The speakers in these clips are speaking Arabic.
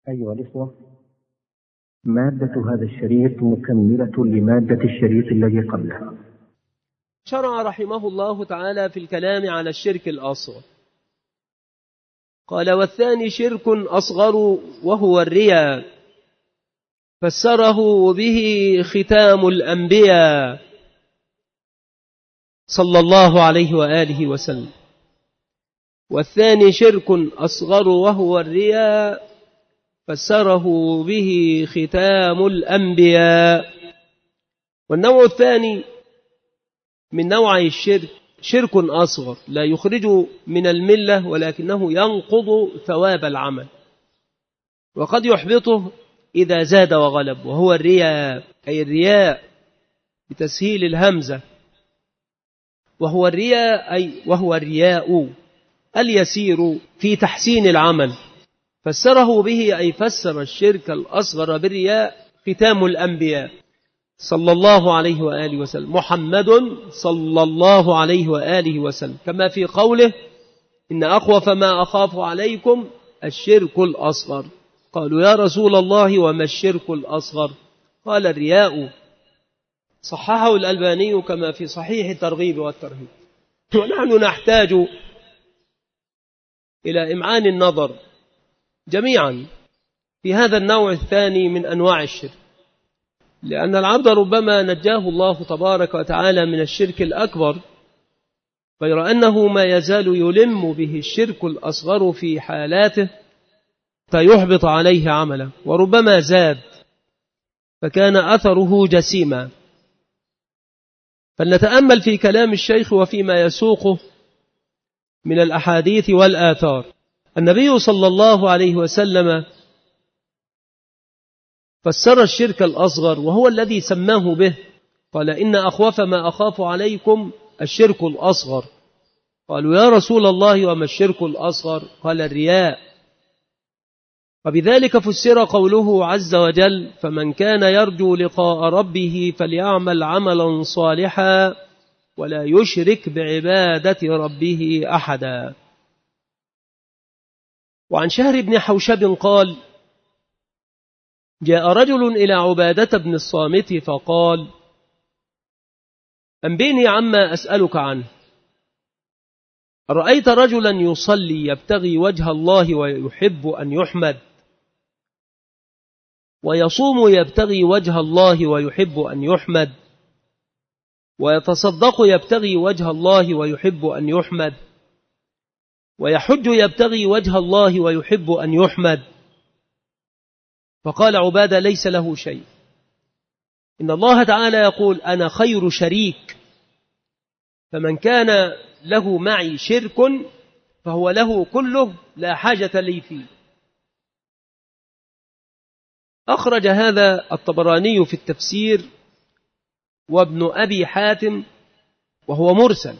أيها الإخوة، مادة هذا الشريط مكملة لمادة الشريط الذي قبله. شرع رحمه الله تعالى في الكلام على الشرك الأصغر. قال: والثاني شرك أصغر وهو الرياء، فسره به ختام الأنبياء صلى الله عليه وآله وسلم. والثاني شرك أصغر وهو الرياء، فسره به ختام الأنبياء. والنوع الثاني من نوعي الشرك شرك أصغر لا يخرج من الملة، ولكنه ينقض ثواب العمل وقد يحبطه إذا زاد وغلب، وهو الرياء، أي الرياء بتسهيل الهمزة، وهو الرياء أي وهو الرياء اليسير في تحسين العمل. فسره به أي فسر الشرك الأصغر بالرياء ختام الأنبياء صلى الله عليه وآله وسلم، محمد صلى الله عليه وآله وسلم، كما في قوله: إن أخوف ما أخاف عليكم الشرك الأصغر. قالوا: يا رسول الله وما الشرك الأصغر؟ قال: الرياء. صححه الألباني كما في صحيح الترغيب والترهيب. ونحن نحتاج إلى إمعان النظر جميعا في هذا النوع الثاني من أنواع الشرك، لأن العبد ربما نجاه الله تبارك وتعالى من الشرك الأكبر، غير أنه ما يزال يلم به الشرك الأصغر في حالاته فيحبط عليه عمله، وربما زاد فكان أثره جسيما. فلنتأمل في كلام الشيخ وفيما يسوقه من الأحاديث والآثار. النبي صلى الله عليه وسلم فسر الشرك الأصغر وهو الذي سماه به، قال: إن أخوف ما أخاف عليكم الشرك الأصغر. قالوا: يا رسول الله وما الشرك الأصغر؟ قال: الرياء. وبذلك فسر قوله عز وجل: فمن كان يرجو لقاء ربه فليعمل عملا صالحا ولا يشرك بعبادة ربه أحدا. وعن شهر بن حوشب قال: جاء رجل إلى عبادة بن الصامت فقال: أنبئني عما أسألك عنه. رأيت رجلا يصلي يبتغي وجه الله ويحب أن يحمد، ويصوم يبتغي وجه الله ويحب أن يحمد، ويتصدق يبتغي وجه الله ويحب أن يحمد، ويحج يبتغي وجه الله ويحب أن يحمد. فقال عبادة: ليس له شيء. إن الله تعالى يقول: أنا خير شريك، فمن كان له معي شرك فهو له كله لا حاجة لي فيه. أخرج هذا الطبراني في التفسير وابن أبي حاتم وهو مرسل.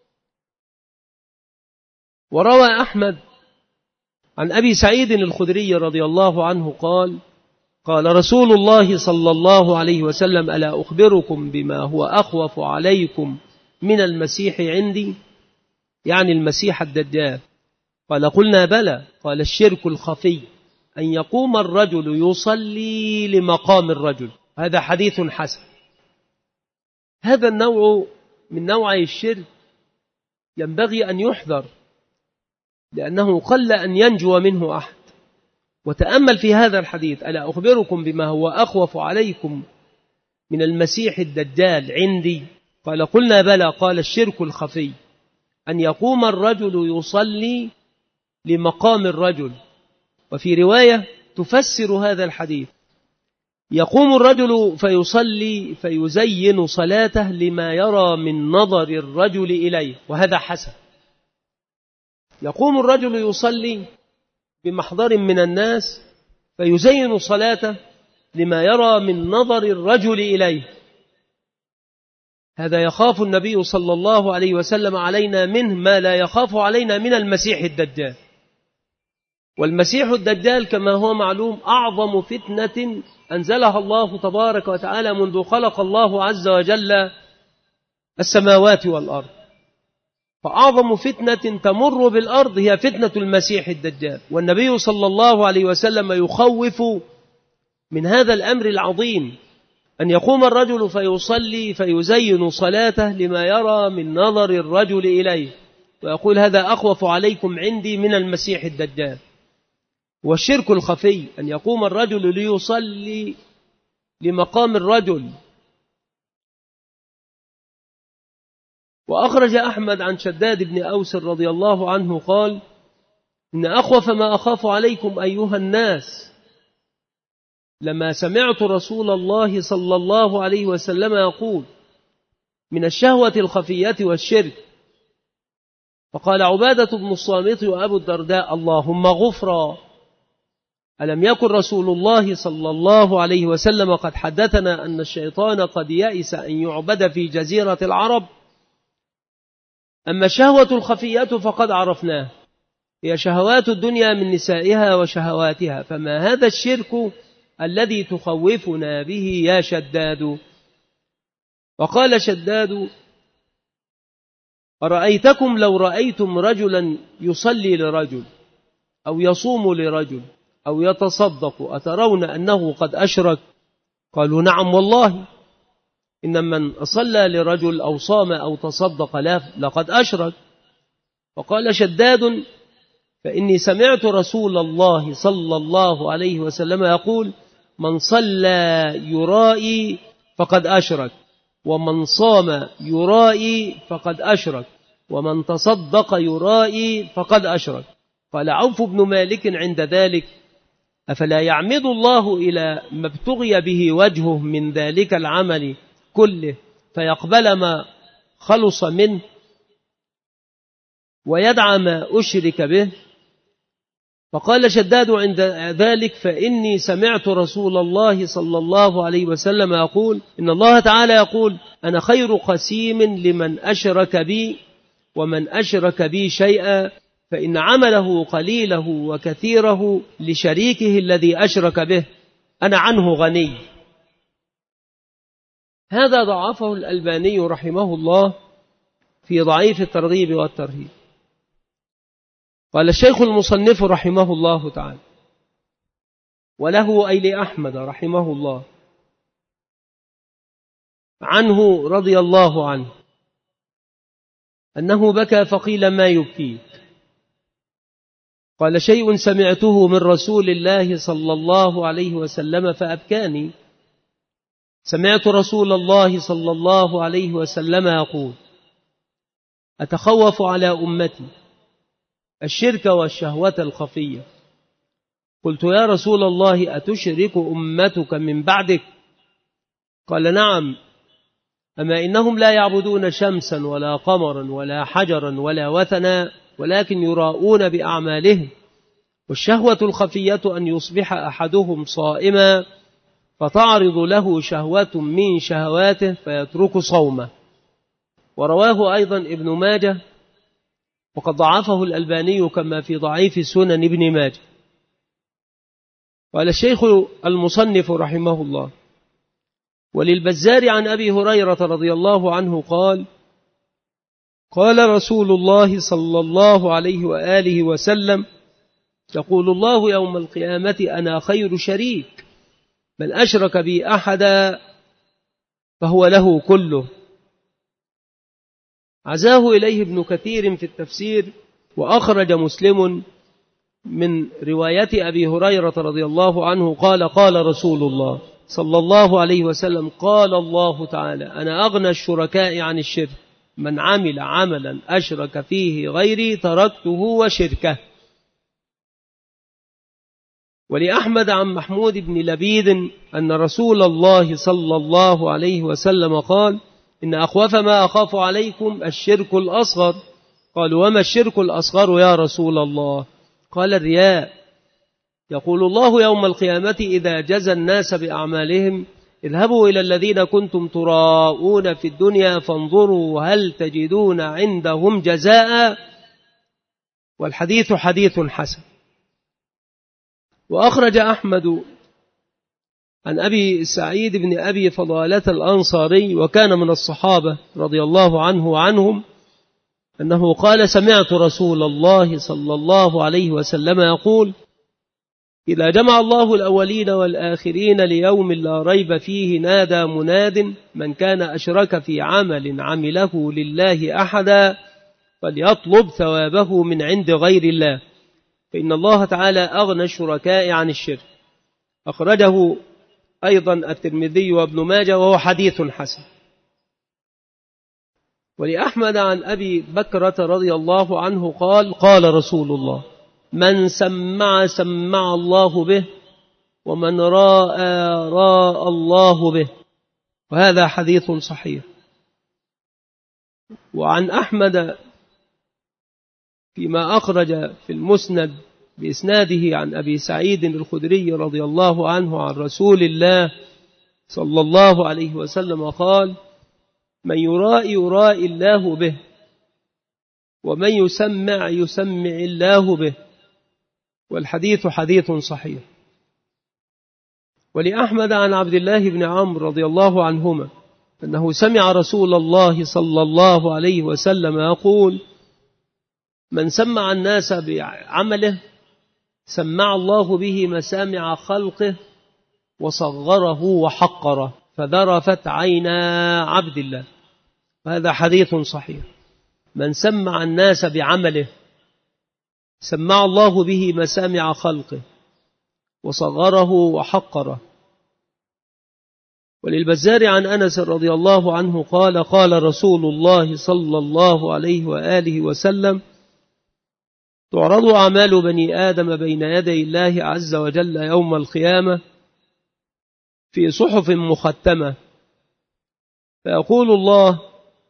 وروى أحمد عن أبي سعيد الخدري رضي الله عنه قال: قال رسول الله صلى الله عليه وسلم: ألا أخبركم بما هو أخوف عليكم من المسيح عندي؟ يعني المسيح الدجال. قال: قلنا بلى. قال: الشرك الخفي أن يقوم الرجل يصلي لمقام الرجل. هذا حديث حسن. هذا النوع من نوعي الشرك ينبغي أن يحذر، لأنه قل أن ينجو منه أحد. وتأمل في هذا الحديث: ألا أخبركم بما هو أخوف عليكم من المسيح الدجال عندي؟ قال: قلنا بلى. قال: الشرك الخفي أن يقوم الرجل يصلي لمقام الرجل. وفي رواية تفسر هذا الحديث: يقوم الرجل فيصلي فيزين صلاته لما يرى من نظر الرجل إليه، وهذا حسن. يقوم الرجل يصلي بمحضر من الناس فيزين صلاته لما يرى من نظر الرجل إليه. هذا يخاف النبي صلى الله عليه وسلم علينا منه ما لا يخاف علينا من المسيح الدجال. والمسيح الدجال كما هو معلوم أعظم فتنة أنزلها الله تبارك وتعالى منذ خلق الله عز وجل السماوات والأرض. فأعظم فتنة تمر بالأرض هي فتنة المسيح الدجال، والنبي صلى الله عليه وسلم يخوف من هذا الأمر العظيم، أن يقوم الرجل فيصلي فيزين صلاته لما يرى من نظر الرجل إليه، ويقول هذا أخوف عليكم عندي من المسيح الدجال. والشرك الخفي أن يقوم الرجل ليصلي لمقام الرجل. وأخرج أحمد عن شداد بن أوس رضي الله عنه قال: إن أخوف ما أخاف عليكم أيها الناس لما سمعت رسول الله صلى الله عليه وسلم يقول من الشهوة الخفية والشرك. فقال عبادة بن الصامت وأبو الدرداء: اللهم غفرا. ألم يكن رسول الله صلى الله عليه وسلم قد حدثنا أن الشيطان قد يئس أن يعبد في جزيرة العرب؟ أما الشهوة الخفية فقد عرفناه، هي شهوات الدنيا من نسائها وشهواتها، فما هذا الشرك الذي تخوفنا به يا شداد؟ وقال شداد: أرأيتكم لو رأيتم رجلا يصلي لرجل أو يصوم لرجل أو يتصدق أترون أنه قد أشرك؟ قالوا: نعم والله، إن من صلى لرجل أو صام أو تصدق له لقد أشرك. وقال شداد: فإني سمعت رسول الله صلى الله عليه وسلم يقول: من صلى يرائي فقد أشرك، ومن صام يرائي فقد أشرك، ومن تصدق يرائي فقد أشرك. قال عوف بن مالك عند ذلك: أفلا يعمد الله إلى ما ابتغي به وجهه من ذلك العمل كله فيقبل ما خلص منه ويدعى ما أشرك به؟ فقال شداد عند ذلك: فإني سمعت رسول الله صلى الله عليه وسلم يقول: إن الله تعالى يقول: أنا خير قسيم لمن أشرك بي، ومن أشرك بي شيئا فإن عمله قليله وكثيره لشريكه الذي أشرك به، أنا عنه غني. هذا ضعفه الألباني رحمه الله في ضعيف الترغيب والترهيب. قال الشيخ المصنف رحمه الله تعالى: وله أي لأحمد رحمه الله عنه رضي الله عنه أنه بكى فقيل: ما يبكيك؟ قال: شيء سمعته من رسول الله صلى الله عليه وسلم فأبكاني. سمعت رسول الله صلى الله عليه وسلم يقول: أتخوف على أمتي الشرك والشهوة الخفية. قلت: يا رسول الله أتشرك أمتك من بعدك؟ قال: نعم، أما إنهم لا يعبدون شمسا ولا قمرا ولا حجرا ولا وثنا، ولكن يراءون بأعمالهم، والشهوة الخفية أن يصبح أحدهم صائما فتعرض له شهوة من شهواته فيترك صومه. ورواه أيضا ابن ماجه، وقد ضعفه الألباني كما في ضعيف سنن ابن ماجه. قال الشيخ المصنف رحمه الله: وللبزار عن أبي هريرة رضي الله عنه قال: قال رسول الله صلى الله عليه وآله وسلم: يقول الله يوم القيامة: أنا خير شريك، من أشرك بي أحدا فهو له كله. عزاه إليه ابن كثير في التفسير، وأخرج مسلم من رواية أبي هريرة رضي الله عنه قال: قال رسول الله صلى الله عليه وسلم: قال الله تعالى: أنا أغنى الشركاء عن الشرك، من عمل عملا أشرك فيه غيري تركته وشركه. ولأحمد عن محمود بن لبيد أن رسول الله صلى الله عليه وسلم قال: إن أخوف ما أخاف عليكم الشرك الأصغر. قالوا: وما الشرك الأصغر يا رسول الله؟ قال: الرياء. يقول الله يوم القيامة إذا جزى الناس بأعمالهم: اذهبوا إلى الذين كنتم تراءون في الدنيا فانظروا هل تجدون عندهم جزاء. والحديث حديث حسن. وأخرج أحمد عن أبي سعيد بن أبي فضالة الأنصاري، وكان من الصحابة رضي الله عنه وعنهم، أنه قال سمعت رسول الله صلى الله عليه وسلم يقول إذا جمع الله الأولين والآخرين ليوم لا ريب فيه نادى مناد من كان أشرك في عمل عمله لله أحدا فليطلب ثوابه من عند غير الله فإن الله تعالى أغنى الشركاء عن الشرك. أخرجه أيضا الترمذي وابن ماجه وهو حديث حسن. ولأحمد عن أبي بكرة رضي الله عنه قال قال رسول الله من سمع الله به ومن راء الله به، وهذا حديث صحيح. وعن أحمد فيما أخرج في المسند بإسناده عن أبي سعيد الخدري رضي الله عنه عن رسول الله صلى الله عليه وسلم قال من يراء الله به ومن يسمع الله به، والحديث حديث صحيح. ولأحمد عن عبد الله بن عمرو رضي الله عنهما أنه سمع رسول الله صلى الله عليه وسلم يقول من سمع الناس بعمله سمع الله به مسامع خلقه وصغره وحقره فذرفت عينا عبد الله، وهذا حديث صحيح. من سمع الناس بعمله سمع الله به مسامع خلقه وصغره وحقره. وللبزار عن أنس رضي الله عنه قال قال رسول الله صلى الله عليه وآله وسلم تعرض أعمال بني آدم بين يدي الله عز وجل يوم القيامة في صحف مختمة فيقول الله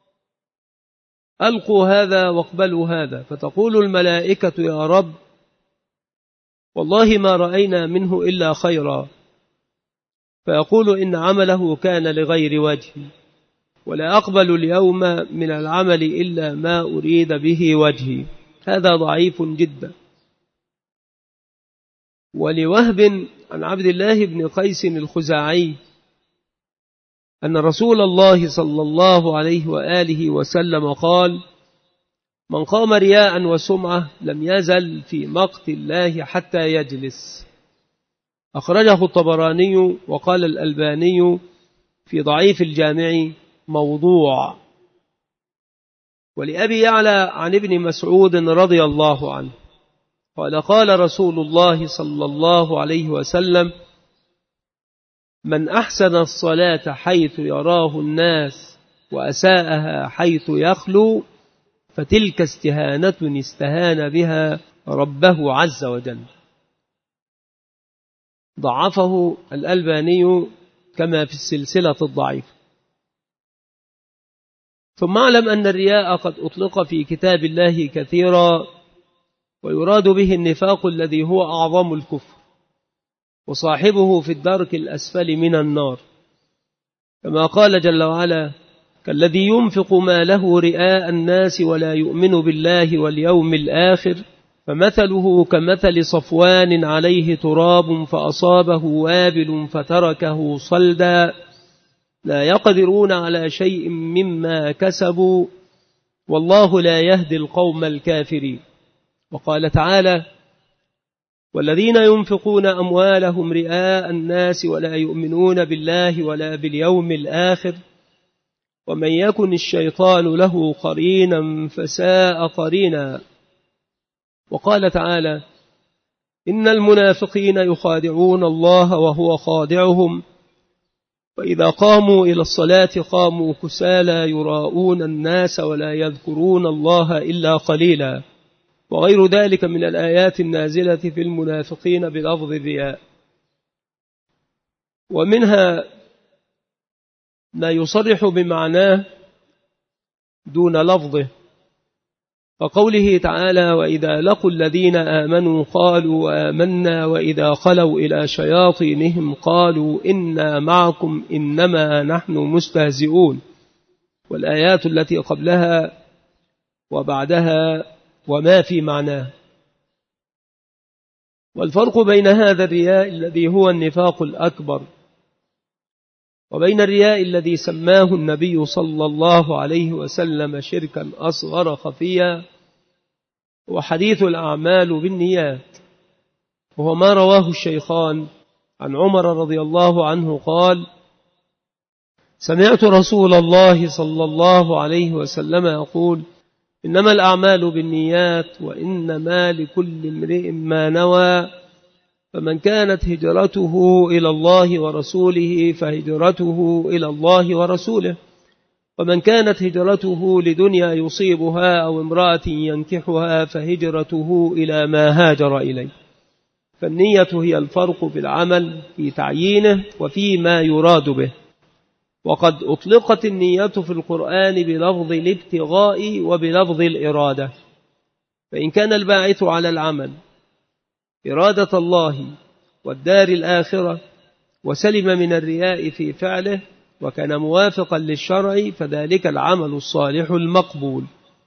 ألقوا هذا واقبلوا هذا، فتقول الملائكة يا رب والله ما رأينا منه إلا خيرا، فيقول إن عمله كان لغير وجه ولا أقبل اليوم من العمل إلا ما أريد به وجهي. هذا ضعيف جدا. ولوهب عن عبد الله بن قيس الخزاعي أن رسول الله صلى الله عليه وآله وسلم قال من قام رياء وسمعة لم يزل في مقت الله حتى يجلس. أخرجه الطبراني وقال الألباني في ضعيف الجامع موضوع. ولأبي يعلى عن ابن مسعود رضي الله عنه قال قال رسول الله صلى الله عليه وسلم من أحسن الصلاة حيث يراه الناس وأساءها حيث يخلو فتلك استهانة استهان بها ربه عز وجل. ضعفه الألباني كما في السلسلة الضعيفة. ثم اعلم أن الرياء قد أطلق في كتاب الله كثيرا ويراد به النفاق الذي هو أعظم الكفر وصاحبه في الدرك الأسفل من النار، كما قال جل وعلا كالذي ينفق ماله رئاء الناس ولا يؤمن بالله واليوم الآخر فمثله كمثل صفوان عليه تراب فأصابه وابل فتركه صلدا لا يقدرون على شيء مما كسبوا والله لا يهدي القوم الكافرين. وقال تعالى والذين ينفقون أموالهم رئاء الناس ولا يؤمنون بالله ولا باليوم الآخر ومن يكن الشيطان له قرينا فساء قرينا. وقال تعالى إن المنافقين يخادعون الله وهو خادعهم وإذا قاموا إلى الصلاة قاموا كسالى يراءون الناس ولا يذكرون الله إلا قليلا، وغير ذلك من الآيات النازلة في المنافقين بلفظ الرياء. ومنها ما يصرح بمعناه دون لفظه، وقوله تعالى وإذا لقوا الذين آمنوا قالوا آمنا وإذا خلوا إلى شياطينهم قالوا إنا معكم إنما نحن مستهزئون، والآيات التي قبلها وبعدها وما في معناه. والفرق بين هذا الرياء الذي هو النفاق الأكبر وبين الرياء الذي سماه النبي صلى الله عليه وسلم شركا أصغر خفيا وحديث الأعمال بالنيات، وهو ما رواه الشيخان عن عمر رضي الله عنه قال: سمعت رسول الله صلى الله عليه وسلم يقول: إنما الأعمال بالنيات وإنما لكل امرئ ما نوى، فمن كانت هجرته إلى الله ورسوله فهجرته إلى الله ورسوله، ومن كانت هجرته لدنيا يصيبها أو امرأة ينكحها فهجرته إلى ما هاجر إليه. فالنية هي الفرق في العمل في تعيينه وفيما يراد به. وقد أطلقت النية في القرآن بلفظ الابتغاء وبلفظ الإرادة، فإن كان الباعث على العمل إرادة الله والدار الآخرة وسلم من الرياء في فعله وكان موافقا للشرع فذلك العمل الصالح المقبول.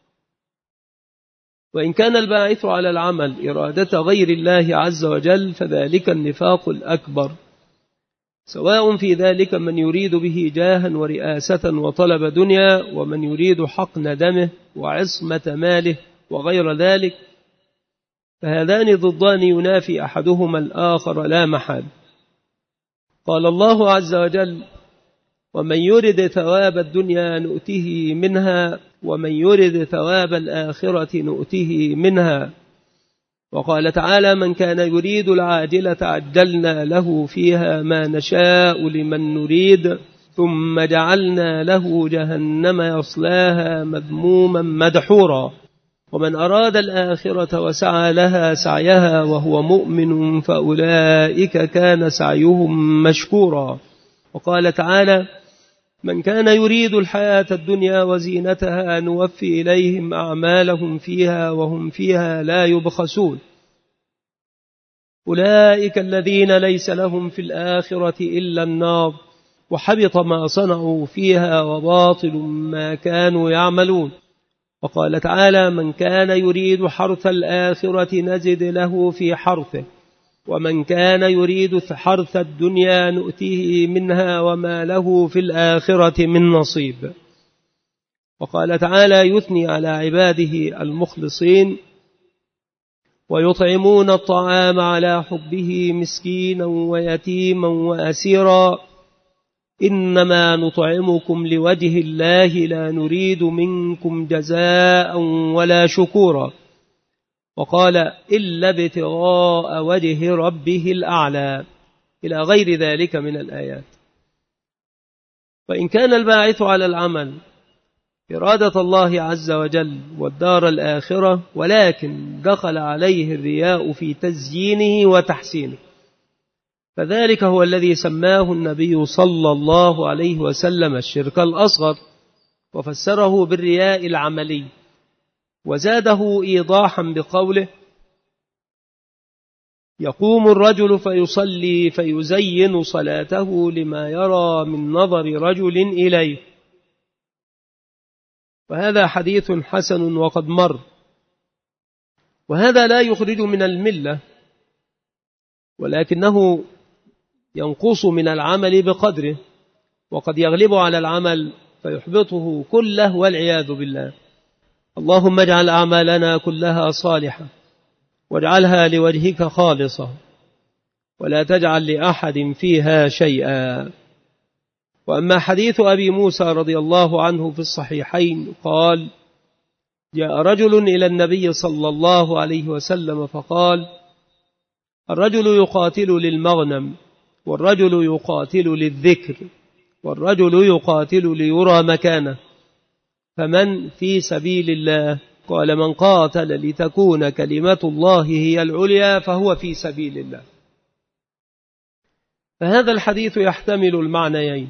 وإن كان الباعث على العمل إرادة غير الله عز وجل فذلك النفاق الأكبر، سواء في ذلك من يريد به جاها ورئاسة وطلب دنيا، ومن يريد حقن دمه وعصمة ماله وغير ذلك، فهذان ضدان ينافي أحدهما الآخر لا محال. قال الله عز وجل: ومن يرد ثواب الدنيا نؤته منها ومن يرد ثواب الآخرة نؤته منها. وقال تعالى: من كان يريد العاجلة عجلنا له فيها ما نشاء لمن نريد ثم جعلنا له جهنم يصلاها مذموما مدحورا. ومن أراد الآخرة وسعى لها سعيها وهو مؤمن فأولئك كان سعيهم مشكورا. وقال تعالى: من كان يريد الحياة الدنيا وزينتها نوفي إليهم أعمالهم فيها وهم فيها لا يبخسون. أولئك الذين ليس لهم في الآخرة إلا النار وحبط ما صنعوا فيها وباطل ما كانوا يعملون. وقال تعالى: من كان يريد حرث الآخرة نزد له في حرثه ومن كان يريد حرث الدنيا نؤته منها وما له في الآخرة من نصيب. وقال تعالى يثني على عباده المخلصين: ويطعمون الطعام على حبه مسكينا ويتيما وأسيرا إنما نطعمكم لوجه الله لا نريد منكم جزاء ولا شكورا. وقال: إلا ابتغاء وجه ربه الأعلى، إلى غير ذلك من الآيات. فإن كان الباعث على العمل إرادة الله عز وجل والدار الآخرة ولكن دخل عليه الرياء في تزيينه وتحسينه، فذلك هو الذي سماه النبي صلى الله عليه وسلم الشرك الأصغر، وفسره بالرياء العملي، وزاده إيضاحا بقوله: يقوم الرجل فيصلي فيزين صلاته لما يرى من نظر رجل إليه. وهذا حديث حسن وقد مر، وهذا لا يخرج من الملة، ولكنه ينقص من العمل بقدره، وقد يغلب على العمل فيحبطه كله والعياذ بالله. اللهم اجعل أعمالنا كلها صالحة واجعلها لوجهك خالصة ولا تجعل لأحد فيها شيئا. وأما حديث أبي موسى رضي الله عنه في الصحيحين قال: جاء رجل إلى النبي صلى الله عليه وسلم فقال: الرجل يقاتل للمغنم، والرجل يقاتل للذكر، والرجل يقاتل ليرى مكانه، فمن في سبيل الله؟ قال: من قاتل لتكون كلمة الله هي العليا فهو في سبيل الله. فهذا الحديث يحتمل المعنيين،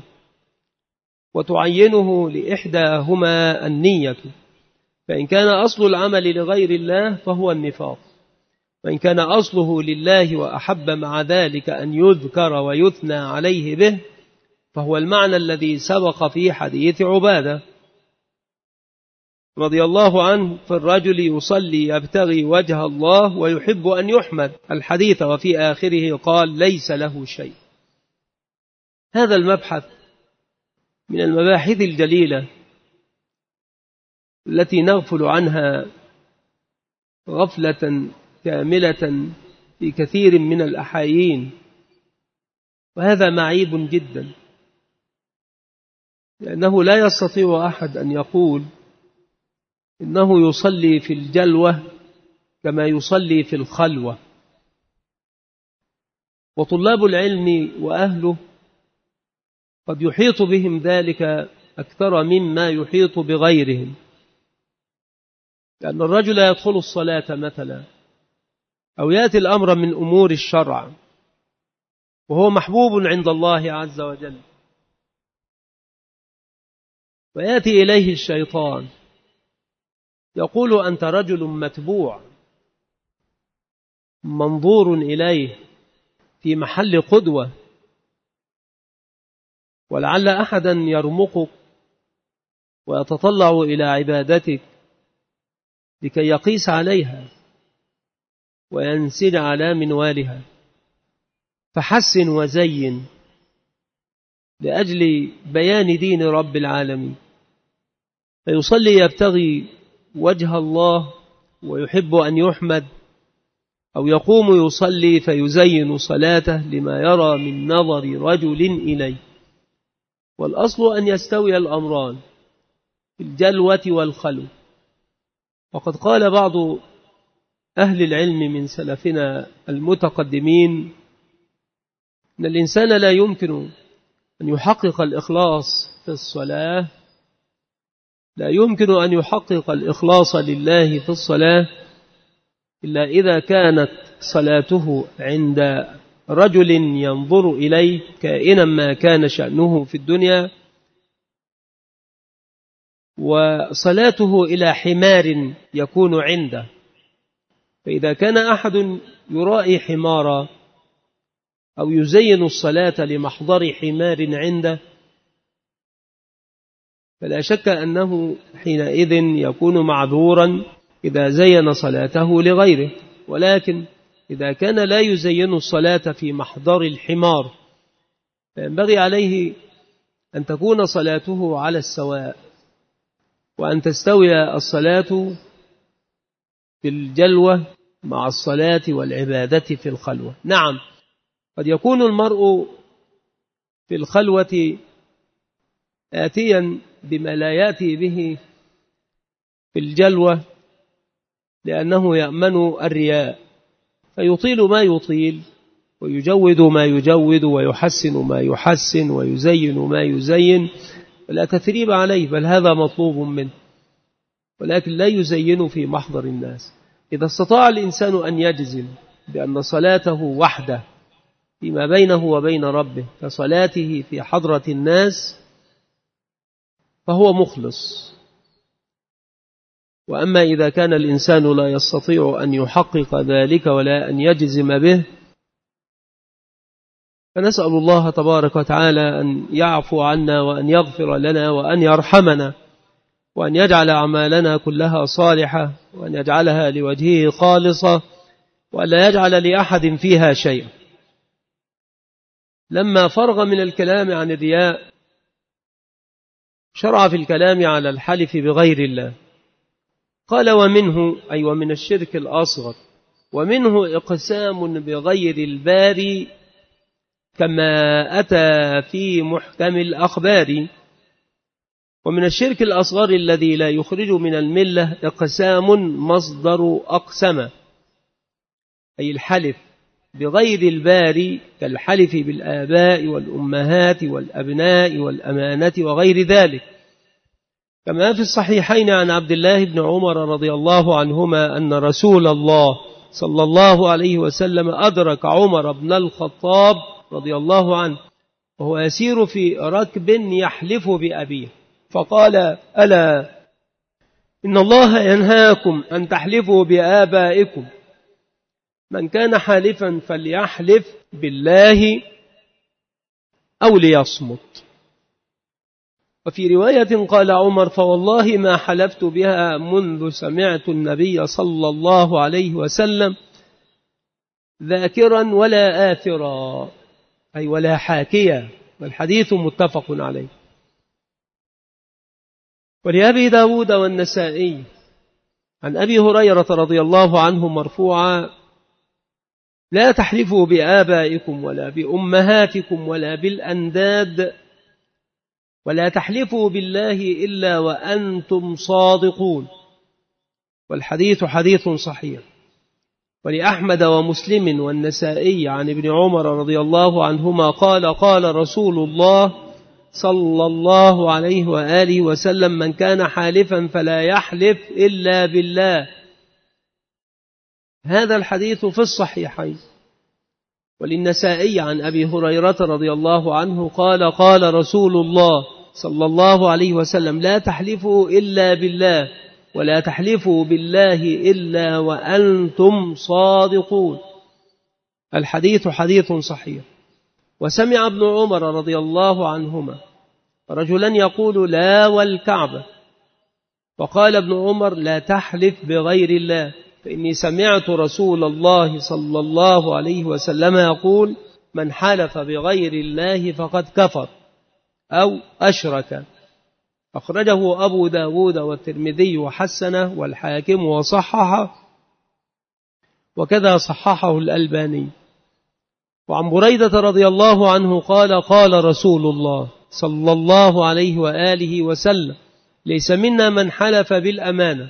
وتعينه لإحداهما النية، فإن كان أصل العمل لغير الله فهو النفاق، وإن كان أصله لله وأحب مع ذلك أن يذكر ويثنى عليه به فهو المعنى الذي سبق في حديث عبادة رضي الله عنه: في الرجل يصلي يبتغي وجه الله ويحب أن يحمد الحديث، وفي آخره قال: ليس له شيء. هذا المبحث من المباحث الجليلة التي نغفل عنها غفلة كاملة في كثير من الأحايين، وهذا معيب جدا، لأنه لا يستطيع أحد أن يقول إنه يصلي في الجلوة كما يصلي في الخلوة. وطلاب العلم وأهله قد يحيط بهم ذلك أكثر مما يحيط بغيرهم، لأن الرجل يدخل الصلاة مثلا أو يأتي الأمر من أمور الشرع وهو محبوب عند الله عز وجل، ويأتي إليه الشيطان يقول أنت رجل متبوع منظور إليه في محل قدوة، ولعل أحدا يرمقك ويتطلع إلى عبادتك لكي يقيس عليها وينسل على منوالها، فحسن وزين لأجل بيان دين رب العالمين. فيصلي يبتغي وجه الله ويحب أن يحمد، أو يقوم يصلي فيزين صلاته لما يرى من نظر رجل إليه. والأصل أن يستوي الأمران في الجلوة والخلو. وقد قال بعض أهل العلم من سلفنا المتقدمين أن الإنسان لا يمكن أن يحقق الإخلاص في الصلاة، لا يمكن أن يحقق الإخلاص لله في الصلاة إلا إذا كانت صلاته عند رجل ينظر إليه كائنا ما كان شأنه في الدنيا، وصلاته إلى حمار يكون عنده. فإذا كان أحد يرائي حمارا أو يزين الصلاة لمحضر حمار عنده فلا شك أنه حينئذ يكون معذورا إذا زين صلاته لغيره. ولكن إذا كان لا يزين الصلاة في محضر الحمار فينبغي عليه أن تكون صلاته على السواء، وأن تستوي الصلاة في الجلوة مع الصلاة والعبادة في الخلوة. نعم، قد يكون المرء في الخلوة آتيا بما لا يأتي به في الجلوة لأنه يأمن الرياء، فيطيل ما يطيل ويجود ما يجود ويحسن ما يحسن ويزين ما يزين، ولا تثريب عليه، بل هذا مطلوب منه، ولكن لا يزين في محضر الناس. إذا استطاع الإنسان أن يجزم بأن صلاته وحده فيما بينه وبين ربه كصلاته في حضرة الناس فهو مخلص. وأما إذا كان الإنسان لا يستطيع أن يحقق ذلك ولا أن يجزم به فنسأل الله تبارك وتعالى أن يعفو عنا وأن يغفر لنا وأن يرحمنا وأن يجعل أعمالنا كلها صالحة وأن يجعلها لوجهه خالصة وأن لا يجعل لأحد فيها شيئا. لما فرغ من الكلام عن الرياء شرع في الكلام على الحلف بغير الله. قال ومنه أي ومن الشرك الأصغر ومنه إقسام بغير الباري كما أتى في محكم الأخبار. ومن الشرك الأصغر الذي لا يخرج من الملة إقسام مصدر أقسم، أي الحلف بغير الباري كالحلف بالآباء والأمهات والأبناء والأمانة وغير ذلك، كما في الصحيحين عن عبد الله بن عمر رضي الله عنهما أن رسول الله صلى الله عليه وسلم أدرك عمر بن الخطاب رضي الله عنه وهو يسير في ركب يحلف بأبيه فقال ألا إن الله ينهاكم أن تحلفوا بآبائكم، من كان حالفا فليحلف بالله أو ليصمت. وفي رواية قال عمر فوالله ما حلفت بها منذ سمعت النبي صلى الله عليه وسلم ذاكرا ولا آثرا، أي ولا حاكيا، والحديث متفق عليه. ولأبي داود والنسائي عن أبي هريرة رضي الله عنه مرفوعا: لا تحلفوا بآبائكم ولا بأمهاتكم ولا بالأنداد ولا تحلفوا بالله إلا وأنتم صادقون. والحديث حديث صحيح. ولأحمد ومسلم والنسائي عن ابن عمر رضي الله عنهما قال: قال رسول الله صلى الله عليه وآله وسلم: من كان حالفا فلا يحلف إلا بالله. هذا الحديث في الصحيحين. وللنسائي عن أبي هريرة رضي الله عنه قال: قال رسول الله صلى الله عليه وسلم: لا تحلفوا إلا بالله ولا تحلفوا بالله إلا وأنتم صادقون. الحديث حديث صحيح. وسمع ابن عمر رضي الله عنهما رجلا يقول: لا والكعبة، فقال ابن عمر: لا تحلف بغير الله، فإني سمعت رسول الله صلى الله عليه وسلم يقول: من حلف بغير الله فقد كفر أو أشرك. أخرجه أبو داود والترمذي وحسنه والحاكم وصححه، وكذا صححه الألباني. وعن بريدة رضي الله عنه قال: قال رسول الله صلى الله عليه وآله وسلم: ليس منا من حلف بالأمانة.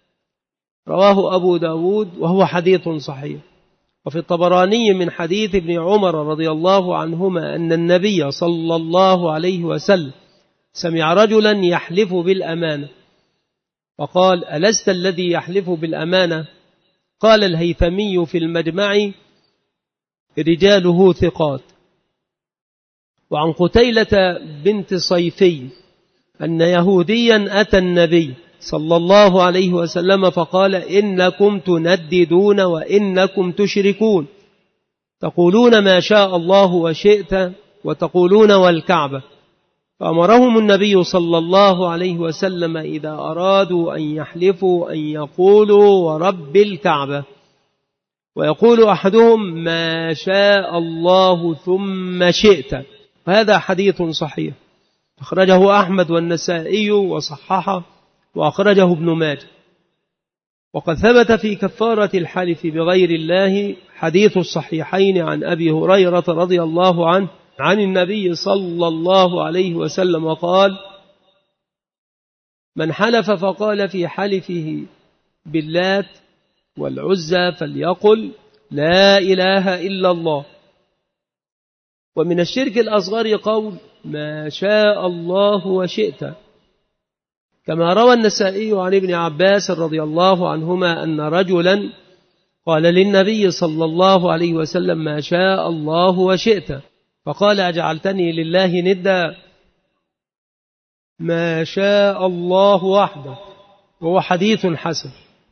رواه أبو داود وهو حديث صحيح. وفي الطبراني من حديث ابن عمر رضي الله عنهما أن النبي صلى الله عليه وسلم سمع رجلا يحلف بالأمانة وقال: ألست الذي يحلف بالأمانة؟ قال الهيثمي في المجمع: رجاله ثقات. وعن قتيلة بنت صيفي أن يهوديا أتى النبي صلى الله عليه وسلم فقال: إنكم تنددون وإنكم تشركون، تقولون ما شاء الله وشئت وتقولون والكعبة. فأمرهم النبي صلى الله عليه وسلم إذا أرادوا أن يحلفوا أن يقولوا ورب الكعبة، ويقول أحدهم ما شاء الله ثم شئت. وهذا حديث صحيح. أخرجه أحمد والنسائي وصححه، وأخرجه ابن ماجه. وقد ثبت في كفارة الحلف بغير الله حديث الصحيحين عن أبي هريرة رضي الله عنه عن النبي صلى الله عليه وسلم قال: من حلف فقال في حلفه باللات والعزى فليقل لا إله إلا الله. ومن الشرك الأصغر قول ما شاء الله وشئت، كما روى النسائي عن ابن عباس رضي الله عنهما أن رجلا قال للنبي صلى الله عليه وسلم ما شاء الله وشئت، فقال: أجعلتني لله ندا؟ ما شاء الله وحده. وهو حديث حسن.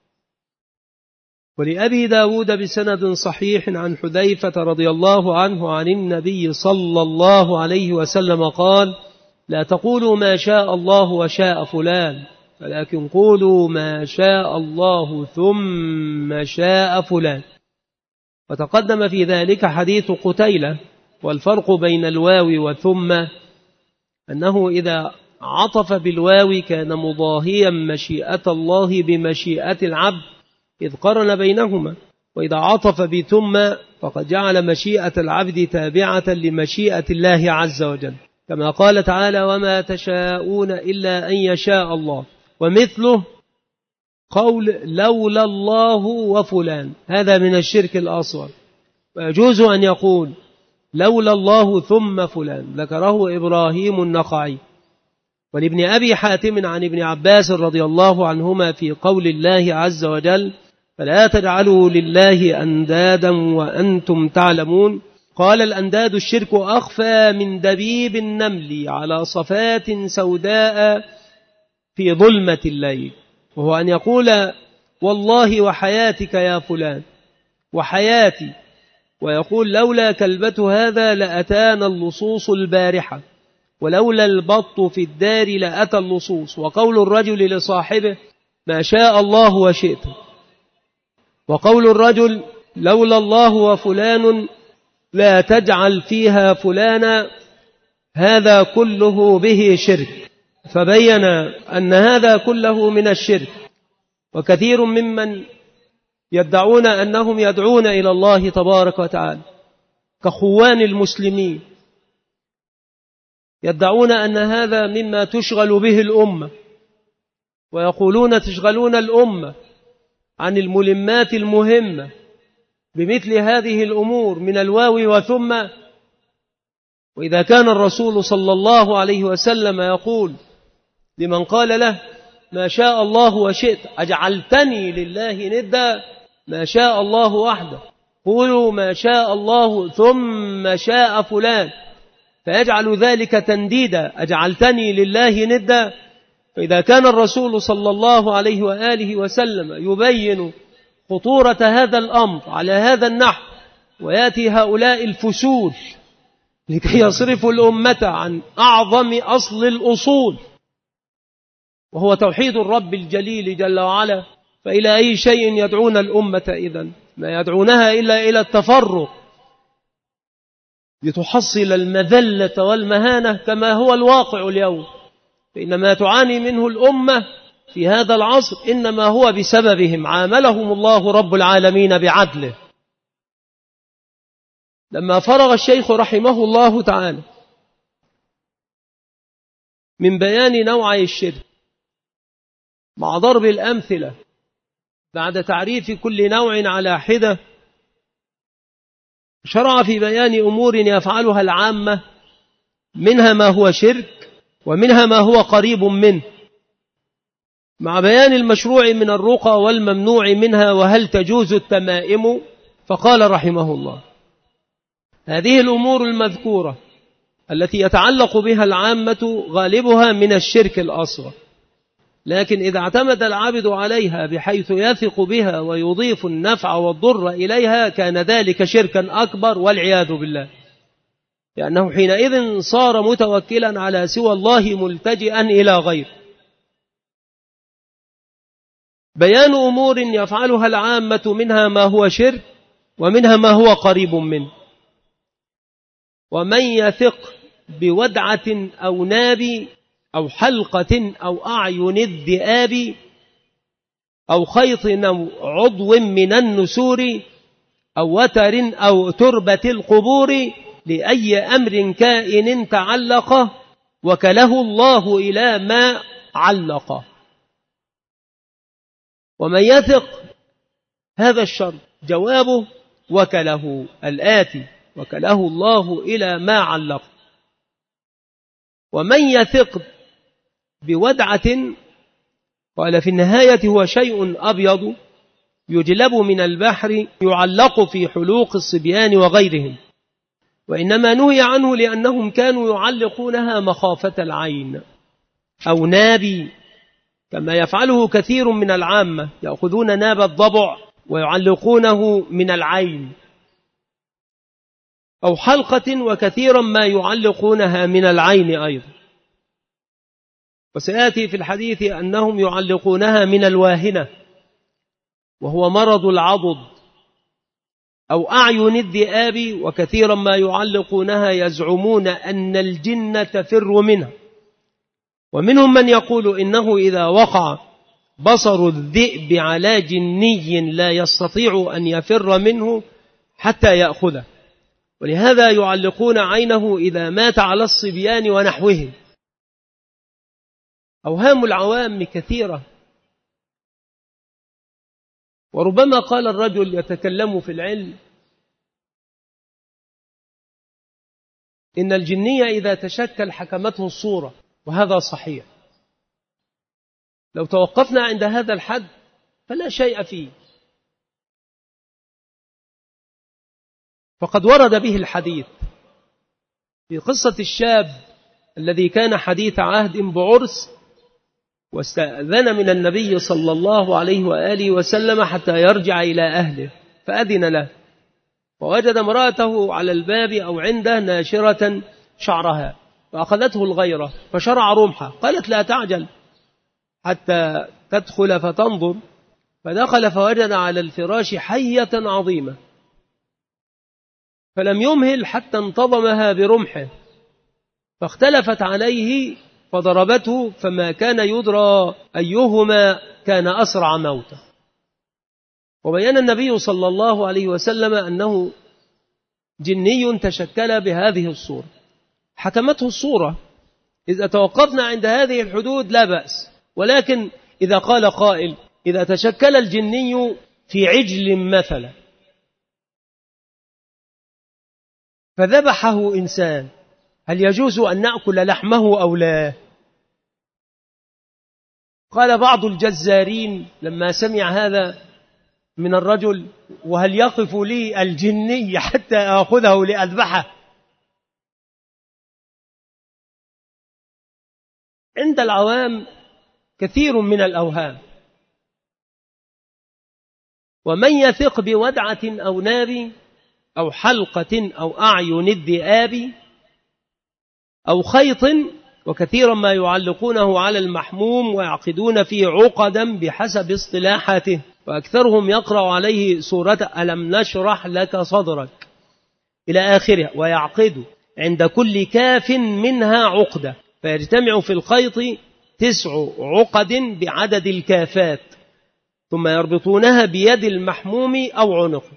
ولأبي داود بسند صحيح عن حذيفة رضي الله عنه عن النبي صلى الله عليه وسلم قال: لا تقولوا ما شاء الله وشاء فلان، ولكن قولوا ما شاء الله ثم شاء فلان. وتقدم في ذلك حديث قتيلة. والفرق بين الواو وثم أنه إذا عطف بالواو كان مضاهيا مشيئة الله بمشيئة العبد إذ قرن بينهما، وإذا عطف بثم فقد جعل مشيئة العبد تابعة لمشيئة الله عز وجل، كما قال تعالى: وما تشاءون إلا أن يشاء الله. ومثله قول لولا الله وفلان، هذا من الشرك الأصغر. ويجوز أن يقول لولا الله ثم فلان، ذكره إبراهيم النخعي. ولابن أبي حاتم عن ابن عباس رضي الله عنهما في قول الله عز وجل: فلا تجعلوا لله أندادا وأنتم تعلمون، قال: الأنداد الشرك أخفى من دبيب النمل على صفات سوداء في ظلمة الليل، وهو أن يقول والله وحياتك يا فلان وحياتي، ويقول لولا كلبة هذا لأتانا اللصوص البارحة، ولولا البط في الدار لأتى اللصوص. وقول الرجل لصاحبه ما شاء الله وشئت، وقول الرجل لولا الله وفلان لا تجعل فيها فلانا، هذا كله به شرك. فبين أن هذا كله من الشرك. وكثير ممن يدعون أنهم يدعون إلى الله تبارك وتعالى كخوان المسلمين يدعون أن هذا مما تشغل به الأمة، ويقولون تشغلون الأمة عن الملمات المهمة بمثل هذه الأمور من الواو وثم. وإذا كان الرسول صلى الله عليه وسلم يقول لمن قال له ما شاء الله وشئت أجعلتني لله ندا، ما شاء الله وحده، قولوا ما شاء الله ثم شاء فلان، فيجعل ذلك تنديدا أجعلتني لله ندا. فإذا كان الرسول صلى الله عليه وآله وسلم يبين خطورة هذا الأمر على هذا النحو، ويأتي هؤلاء الفسول لكي يصرفوا الأمة عن أعظم أصل الأصول وهو توحيد الرب الجليل جل وعلا، فإلى أي شيء يدعون الأمة إذن؟ ما يدعونها إلا إلى التفرق لتحصل المذلة والمهانة كما هو الواقع اليوم. فإن ما تعاني منه الأمة في هذا العصر إنما هو بسببهم، عاملهم الله رب العالمين بعدله. لما فرغ الشيخ رحمه الله تعالى من بيان نوعي الشرك مع ضرب الأمثلة بعد تعريف كل نوع على حدة، شرع في بيان أمور يفعلها العامة، منها ما هو شرك ومنها ما هو قريب منه، مع بيان المشروع من الرقى والممنوع منها وهل تجوز التمائم. فقال رحمه الله هذه الأمور المذكورة التي يتعلق بها العامة غالبها من الشرك الأصغر، لكن إذا اعتمد العبد عليها بحيث يثق بها ويضيف النفع والضر إليها كان ذلك شركا أكبر والعياذ بالله، لأنه حينئذ صار متوكلا على سوى الله ملتجئا إلى غير. بيان أمور يفعلها العامة منها ما هو شرك ومنها ما هو قريب منه. ومن يثق بودعة أو ناب أو حلقة أو أعين الذئاب أو خيط أو عضو من النسور أو وتر أو تربة القبور لأي أمر كائن تعلق وكله الله إلى ما علق. ومن يثق هذا الشر جوابه وكله الآتي وكله الله إلى ما علق. ومن يثق بودعة قال في النهاية هو شيء أبيض يجلب من البحر يعلق في حلوق الصبيان وغيرهم، وإنما نهي عنه لأنهم كانوا يعلقونها مخافة العين. أو نابي كما يفعله كثير من العامة، يأخذون ناب الضبع ويعلقونه من العين. أو حلقة وكثيرا ما يعلقونها من العين أيضا، وسيأتي في الحديث أنهم يعلقونها من الواهنة وهو مرض العضد. أو أعين الذئاب وكثيرا ما يعلقونها يزعمون أن الجن تفر منها. ومنهم من يقول إنه إذا وقع بصر الذئب على جني لا يستطيع أن يفر منه حتى يأخذه، ولهذا يعلقون عينه إذا مات على الصبيان ونحوهم. أوهام العوام كثيرة، وربما قال الرجل يتكلم في العلم إن الجنية إذا تشكل حكمته الصورة، وهذا صحيح. لو توقفنا عند هذا الحد فلا شيء فيه، فقد ورد به الحديث في قصة الشاب الذي كان حديث عهد بعرس واستأذن من النبي صلى الله عليه وآله وسلم حتى يرجع إلى أهله، فأذن له ووجد امرأته على الباب أو عنده ناشرة شعرها فأخذته الغيرة فشرع رمحه. قالت لا تعجل حتى تدخل فتنظر، فدخل فوجد على الفراش حية عظيمة فلم يمهل حتى انتظمها برمحه، فاختلفت عليه فضربته فما كان يدرى أيهما كان أسرع موتا. وبيان النبي صلى الله عليه وسلم أنه جني تشكل بهذه الصورة، حكمته الصورة. إذا توقفنا عند هذه الحدود لا بأس، ولكن إذا قال قائل إذا تشكل الجني في عجل مثلا فذبحه إنسان، هل يجوز أن نأكل لحمه أو لا؟ قال بعض الجزارين لما سمع هذا من الرجل: وهل يقف لي الجني حتى أخذه لأذبحه؟ عند العوام كثير من الأوهام، ومن يثق بودعة أو ناب أو حلقة أو أعين الذئاب أو خيط، وكثيرا ما يعلقونه على المحموم ويعقدون فيه عقدا بحسب اصطلاحاته، وأكثرهم يقرأ عليه سورة ألم نشرح لك صدرك إلى آخرها، ويعقد عند كل كاف منها عقدة، فيجتمع في الخيط 9 عقد بعدد الكافات، ثم يربطونها بيد المحموم أو عنقه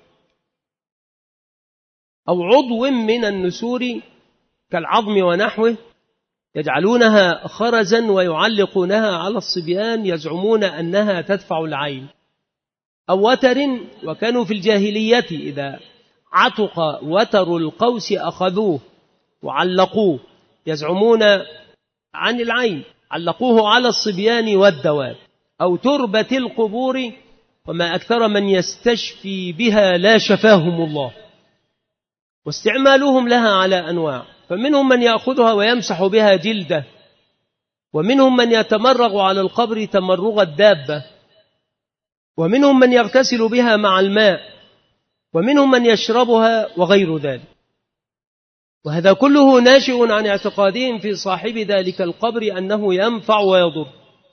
أو عضو من النسور كالعظم ونحوه، يجعلونها خرزا ويعلقونها على الصبيان يزعمون أنها تدفع العين، أو وتر، وكانوا في الجاهلية إذا عتق وتر القوس أخذوه وعلقوه يزعمون عن العين، علقوه على الصبيان والدواب، أو تربة القبور، وما أكثر من يستشفي بها لا شفاهم الله، واستعمالهم لها على أنواع، فمنهم من يأخذها ويمسح بها جلده، ومنهم من يتمرغ على القبر تمرغ الدابة، ومنهم من يغتسل بها مع الماء، ومنهم من يشربها وغير ذلك. وهذا كله ناشئ عن اعتقادهم في صاحب ذلك القبر أنه ينفع ويضر،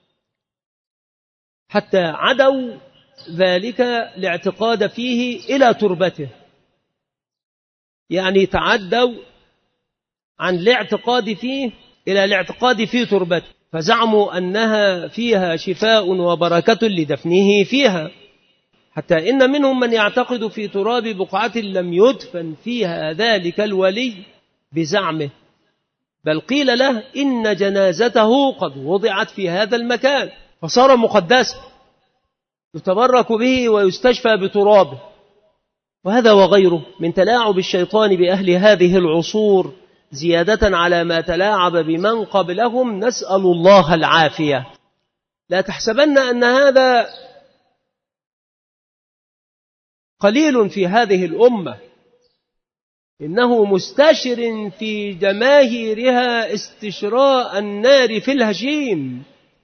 حتى عدوا ذلك الاعتقاد فيه إلى تربته، يعني تعدوا عن الاعتقاد فيه إلى الاعتقاد في تربته، فزعموا أنها فيها شفاء وبركة لدفنه فيها، حتى إن منهم من يعتقد في تراب بقعة لم يدفن فيها ذلك الولي بزعمه، بل قيل له إن جنازته قد وضعت في هذا المكان فصار مقدسا يتبرك به ويستشفى بترابه. وهذا وغيره من تلاعب الشيطان بأهل هذه العصور، زيادة على ما تلاعب بمن قبلهم، نسأل الله العافية. لا تحسبن أن هذا قليل في هذه الأمة، إنه مستشر في جماهيرها استشراء النار في الهشيم.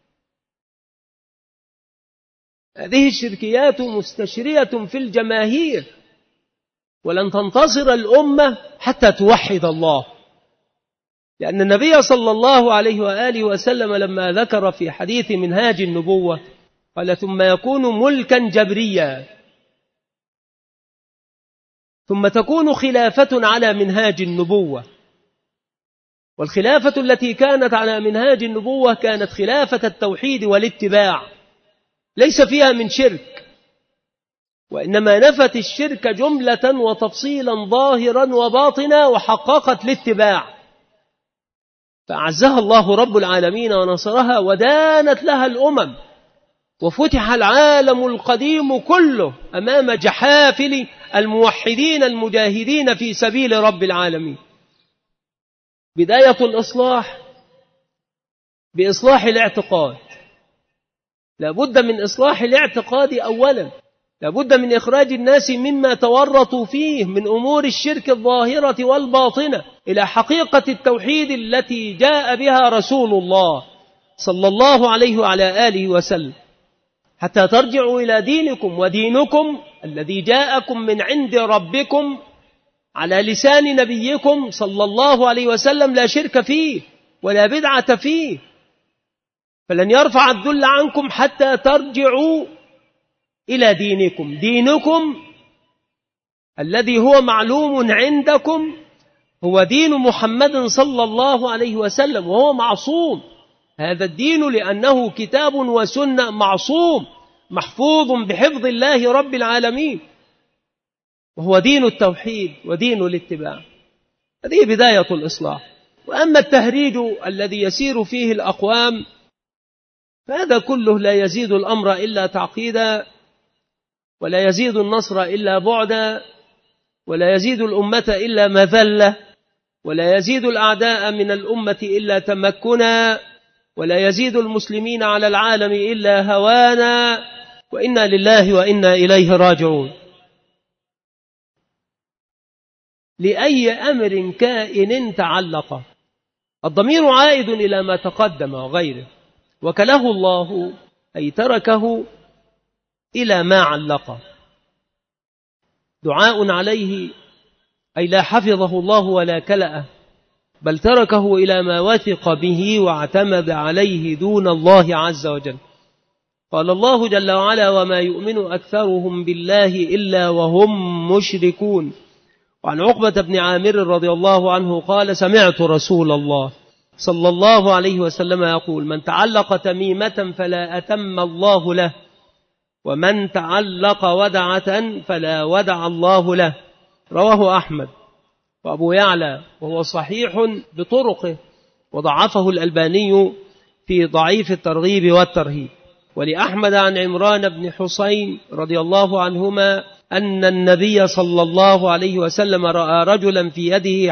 هذه الشركيات مستشرية في الجماهير، ولن تنتصر الأمة حتى توحد الله، لأن النبي صلى الله عليه وآله وسلم لما ذكر في حديث منهاج النبوة قال: ثم يكون ملكا جبريا، ثم تكون خلافة على منهاج النبوة. والخلافة التي كانت على منهاج النبوة كانت خلافة التوحيد والاتباع، ليس فيها من شرك، وإنما نفت الشرك جملة وتفصيلا ظاهرا وباطنا، وحققت الاتباع، فأعزها الله رب العالمين ونصرها، ودانت لها الأمم، وفتح العالم القديم كله أمام جحافل الموحدين المجاهدين في سبيل رب العالمين. بداية الإصلاح بإصلاح الاعتقاد، لابد من إصلاح الاعتقاد أولا، لابد من إخراج الناس مما تورطوا فيه من أمور الشرك الظاهرة والباطنة إلى حقيقة التوحيد التي جاء بها رسول الله صلى الله عليه وعلى آله وسلم، حتى ترجعوا إلى دينكم ودينكم الذي جاءكم من عند ربكم على لسان نبيكم صلى الله عليه وسلم، لا شرك فيه ولا بدعة فيه، فلن يرفع الذل عنكم حتى ترجعوا إلى دينكم. دينكم الذي هو معلوم عندكم هو دين محمد صلى الله عليه وسلم، وهو معصوم هذا الدين لأنه كتاب وسنة معصوم محفوظ بحفظ الله رب العالمين، وهو دين التوحيد ودين الاتباع. هذه بداية الإصلاح. وأما التهريج الذي يسير فيه الأقوام فهذا كله لا يزيد الأمر إلا تعقيدا، ولا يزيد النصر إلا بعدا، ولا يزيد الأمة إلا مذلة، ولا يزيد الأعداء من الأمة إلا تمكنا، ولا يزيد المسلمين على العالم إلا هوانا، وإنا لله وإنا إليه راجعون. لأي أمر كائن تعلق، الضمير عائد إلى ما تقدم وغيره، وكله الله أي تركه إلى ما علق. دعاء عليه أي لا حفظه الله ولا كلأه، بل تركه إلى ما وثق به واعتمد عليه دون الله عز وجل. قال الله جل وعلا: وما يؤمن أكثرهم بالله إلا وهم مشركون. وعن عقبة بن عامر رضي الله عنه قال: سمعت رسول الله صلى الله عليه وسلم يقول: من تعلق تميمة فلا أتم الله له، ومن تعلق ودعة فلا ودع الله له. رواه أحمد وأبو يعلى، وهو صحيح بطرقه، وضعفه الألباني في ضعيف الترغيب والترهيب. ولأحمد عن عمران بن حسين رضي الله عنهما أن النبي صلى الله عليه وسلم رأى رجلا في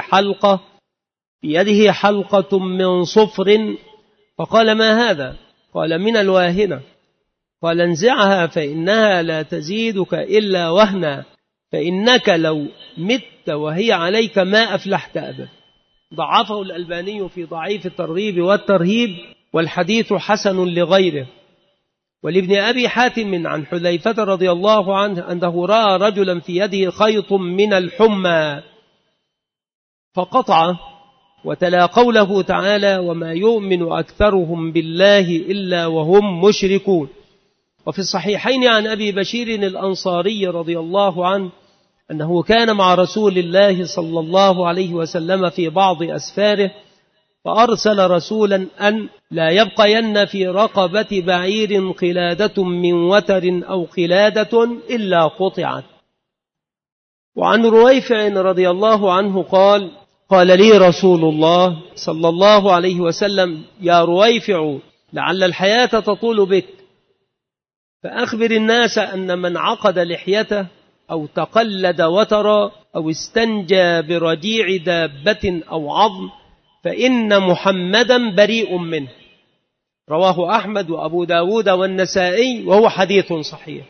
يده حلقة من صفر، فقال: ما هذا؟ قال: من الواهنة. قال: انزعها فإنها لا تزيدك إلا وهنا، فإنك لو مت وهي عليك ما أفلحت أبدا. ضعفه الألباني في ضعيف الترغيب والترهيب، والحديث حسن لغيره. ولابن أبي حاتم عن حذيفة رضي الله عنه أنه رأى رجلا في يده خيط من الحمى فقطعه، وتلا قوله تعالى: وما يؤمن أكثرهم بالله إلا وهم مشركون. وفي الصحيحين عن أبي بشير الأنصاري رضي الله عنه أنه كان مع رسول الله صلى الله عليه وسلم في بعض أسفاره، فأرسل رسولا أن لا يبقين في رقبة بعير قلادة من وتر أو قلادة إلا قطعت. وعن رويفع رضي الله عنه قال: قال لي رسول الله صلى الله عليه وسلم: يا رويفع، لعل الحياة تطول بك، فأخبر الناس أن من عقد لحيته أو تقلد وترا أو استنجى برجيع دابة أو عظم فإن محمدا بريء منه. رواه أحمد وأبو داود والنسائي، وهو حديث صحيح.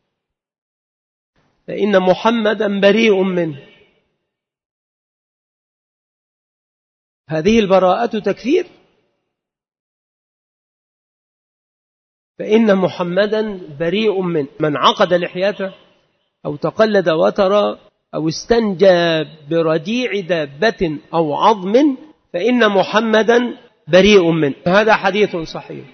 فإن محمدا بريء منه. هذه البراءة تكفير. فإن محمدا بريء منه، من عقد لحيته أو تقلد وترا أو استنجى برجيع دابة أو عظم فإن محمدا بريء منه. هذا حديث صحيح.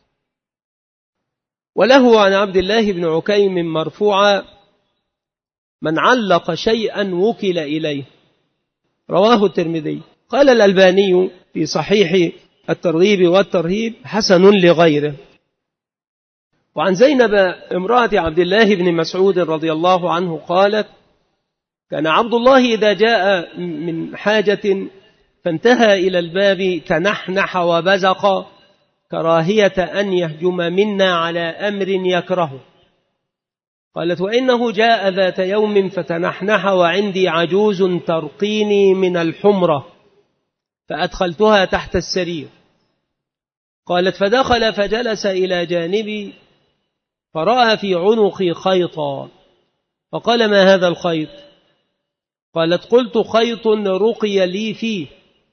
وله عن عبد الله بن عكيم مرفوعا: من علق شيئا وكل إليه. رواه الترمذي. قال الألباني في صحيح الترغيب والترهيب: حسن لغيره. وعن زينب امرأة عبد الله بن مسعود رضي الله عنه قالت: كان عبد الله إذا جاء من حاجة فانتهى إلى الباب تنحنح وبزق كراهية أن يهجم منا على أمر يكرهه. قالت: وإنه جاء ذات يوم فتنحنح وعندي عجوز ترقيني من الحمرة، فأدخلتها تحت السرير. قالت: فدخل فجلس إلى جانبي فرأى في عنقي خيطا، فقال: ما هذا الخيط؟ قالت: قلت: خيط رقي لي فيه.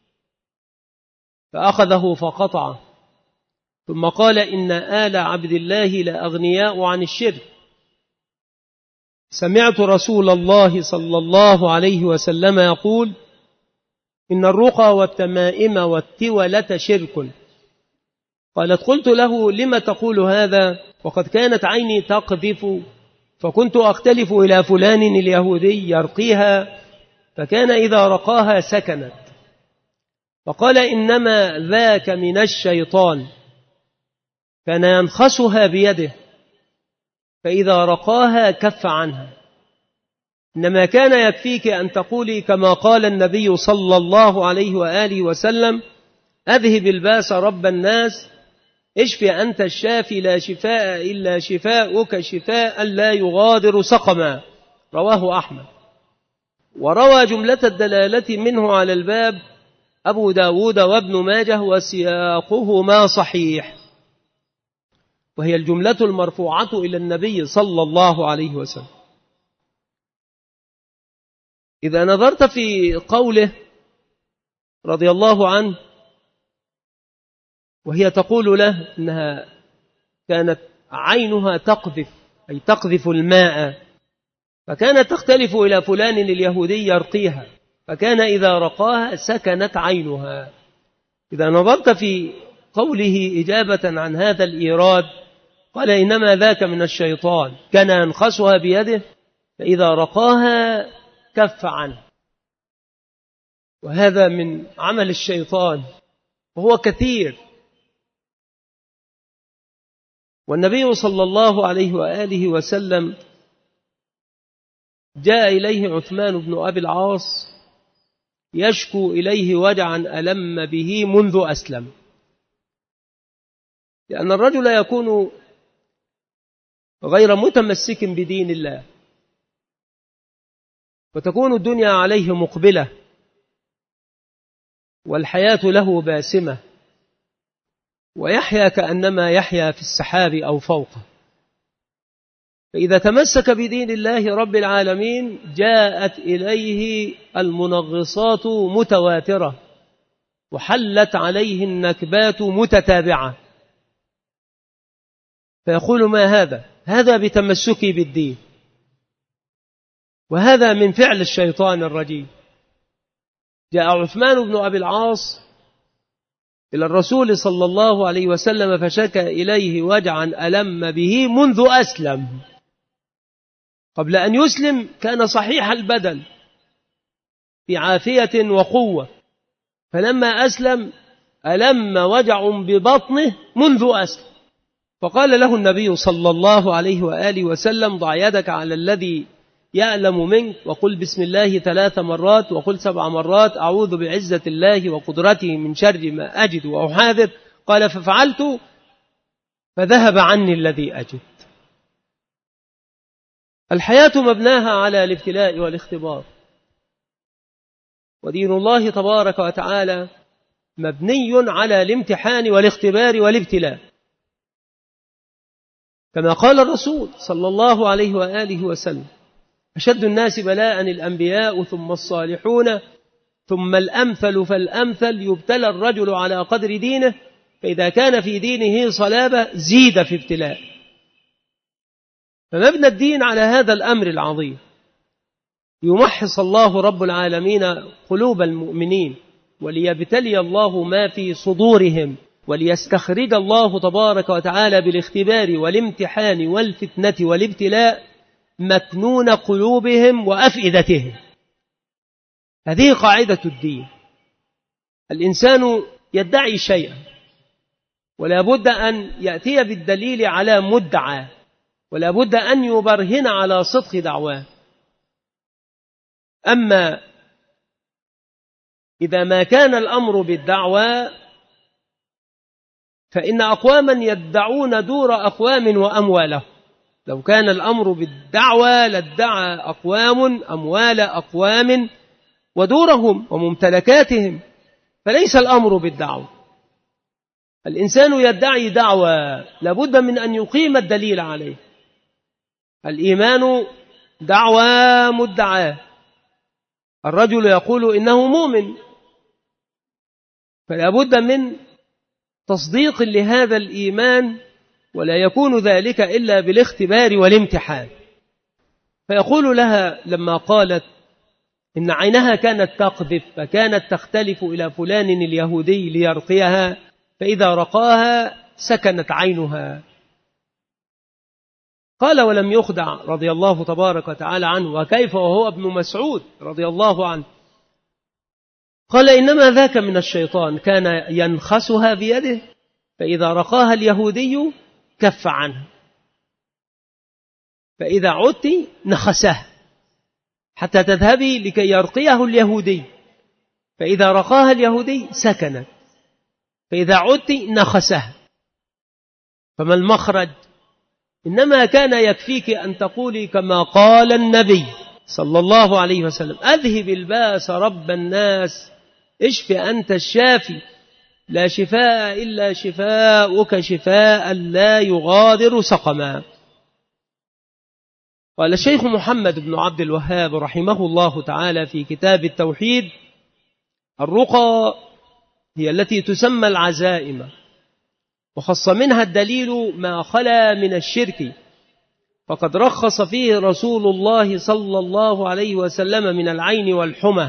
فأخذه فقطعه، ثم قال: إن آل عبد الله لأغنياء عن الشرك. سمعت رسول الله صلى الله عليه وسلم يقول: إن الرقى والتمائم والتولة شرك. قالت: قلت له: لم تقول هذا وقد كانت عيني تقذف، فكنت أختلف إلى فلان اليهودي يرقيها، فكان إذا رقاها سكنت. فقال: إنما ذاك من الشيطان، كان ينخسها بيده فإذا رقاها كف عنها. إنما كان يكفيك أن تقولي كما قال النبي صلى الله عليه وآله وسلم: أذهب الباس رب الناس، اشف أنت الشافي لا شفاء إلا شفاؤك شفاء لا يغادر سقما. رواه أحمد. وروى جملة الدلالة منه على الباب أبو داود وابن ماجه وسياقهما صحيح، وهي الجملة المرفوعة إلى النبي صلى الله عليه وسلم. إذا نظرت في قوله رضي الله عنه وهي تقول له إنها كانت عينها تقذف، أي تقذف الماء، فكانت تختلف إلى فلان اليهودي يرقيها، فكان إذا رقاها سكنت عينها. إذا نظرت في قوله إجابة عن هذا الإيراد قال: إنما ذاك من الشيطان، كان ينخسها بيده فإذا رقاها كف عنه. وهذا من عمل الشيطان وهو كثير. والنبي صلى الله عليه وآله وسلم جاء إليه عثمان بن أبي العاص يشكو إليه وجعا ألم به منذ أسلم، لأن الرجل يكون غير متمسك بدين الله وتكون الدنيا عليه مقبلة والحياة له باسمة ويحيا كأنما يحيا في السحاب أو فوقه. فإذا تمسك بدين الله رب العالمين جاءت إليه المنغصات متواترة وحلت عليه النكبات متتابعة، فيقول: ما هذا؟ هذا بتمسكي بالدين. وهذا من فعل الشيطان الرجيم. جاء عثمان بن أبي العاص إلى الرسول صلى الله عليه وسلم فشكى إليه وجعا ألم به منذ أسلم. قبل أن يسلم كان صحيح البدن في عافية وقوة، فلما أسلم ألم وجع ببطنه منذ أسلم. فقال له النبي صلى الله عليه وآله وسلم: ضع يدك على الذي يألم منك وقل بسم الله 3 مرات وقل 7 مرات أعوذ بعزة الله وقدرته من شر ما أجد وأحاذر. قال: ففعلت فذهب عني الذي أجد. الحياة مبناها على الابتلاء والاختبار، ودين الله تبارك وتعالى مبني على الامتحان والاختبار والابتلاء، كما قال الرسول صلى الله عليه وآله وسلم: أشد الناس بلاء الأنبياء ثم الصالحون ثم الأمثل فالأمثل، يبتلى الرجل على قدر دينه، فإذا كان في دينه صلابة زيد في ابتلاء. فمبنى الدين على هذا الأمر العظيم، يمحص الله رب العالمين قلوب المؤمنين وليبتلي الله ما في صدورهم وليستخرج الله تبارك وتعالى بالاختبار والامتحان والفتنة والابتلاء مكنون قلوبهم وأفئدتهم. هذه قاعدة الدين. الإنسان يدعي شيئا ولا بد أن يأتي بالدليل على مدعى، ولا بد أن يبرهن على صدق دعواه. أما إذا ما كان الأمر بالدعوى فإن أقواما يدعون دور أقوام وأمواله. لو كان الأمر بالدعوى لادعى أقوام أموال أقوام ودورهم وممتلكاتهم، فليس الأمر بالدعوة. الإنسان يدعي دعوى لابد من أن يقيم الدليل عليه. الإيمان دعوى مدعاه. الرجل يقول إنه مؤمن، فلا بد من تصديق لهذا الإيمان، ولا يكون ذلك إلا بالاختبار والامتحان. فيقول لها لما قالت إن عينها كانت تقذف فكانت تختلف إلى فلان اليهودي ليرقيها، فإذا رقاها سكنت عينها. قال ولم يخدع رضي الله تبارك وتعالى عنه، وكيف وهو ابن مسعود رضي الله عنه. قال إنما ذاك من الشيطان، كان ينخسها بيده فإذا رقاها اليهودي كف عنها، فإذا عدت نخسها حتى تذهبي لكي يرقيه اليهودي، فإذا رقاها اليهودي سكنت، فإذا عدت نخسها. فما المخرج؟ إنما كان يكفيك أن تقولي كما قال النبي صلى الله عليه وسلم: أذهب الباس رب الناس اشف أنت الشافي لا شفاء إلا شفاؤك شفاء لا يغادر سقما. قال الشيخ محمد بن عبد الوهاب رحمه الله تعالى في كتاب التوحيد: الرقى هي التي تسمى العزائم، وخص منها الدليل ما خلا من الشرك، فقد رخص فيه رسول الله صلى الله عليه وسلم من العين والحمى.